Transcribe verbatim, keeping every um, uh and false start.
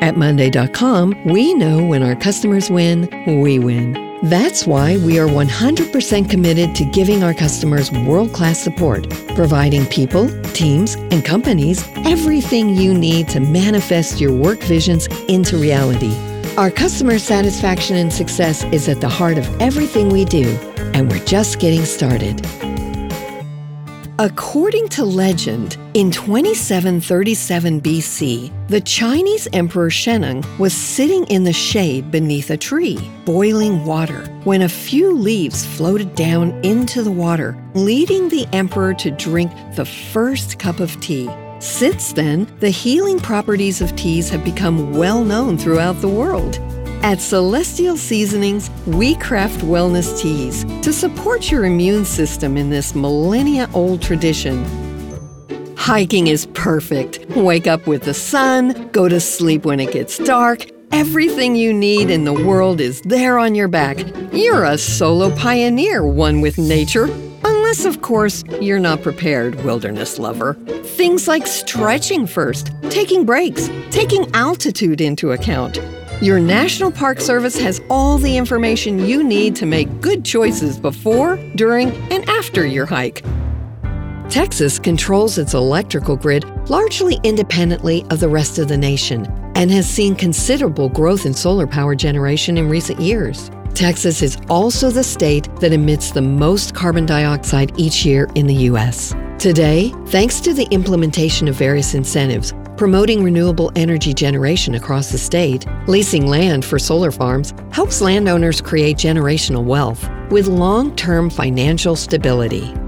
At Monday dot com, we know when our customers win, we win. That's why we are one hundred percent committed to giving our customers world-class support, providing people, teams, and companies everything you need to manifest your work visions into reality. Our customer satisfaction and success is at the heart of everything we do, and we're just getting started. According to legend, in twenty-seven thirty-seven B C, the Chinese Emperor Shennong was sitting in the shade beneath a tree, boiling water, when a few leaves floated down into the water, leading the emperor to drink the first cup of tea. Since then, the healing properties of teas have become well known throughout the world. At Celestial Seasonings, we craft wellness teas to support your immune system in this millennia-old tradition. Hiking is perfect. Wake up with the sun, go to sleep when it gets dark. Everything you need in the world is there on your back. You're a solo pioneer, one with nature. Unless, of course, you're not prepared, wilderness lover. Things like stretching first, taking breaks, taking altitude into account. Your National Park Service has all the information you need to make good choices before, during, and after your hike. Texas controls its electrical grid largely independently of the rest of the nation and has seen considerable growth in solar power generation in recent years. Texas is also the state that emits the most carbon dioxide each year in the U S. Today, thanks to the implementation of various incentives, promoting renewable energy generation across the state, leasing land for solar farms helps landowners create generational wealth with long-term financial stability.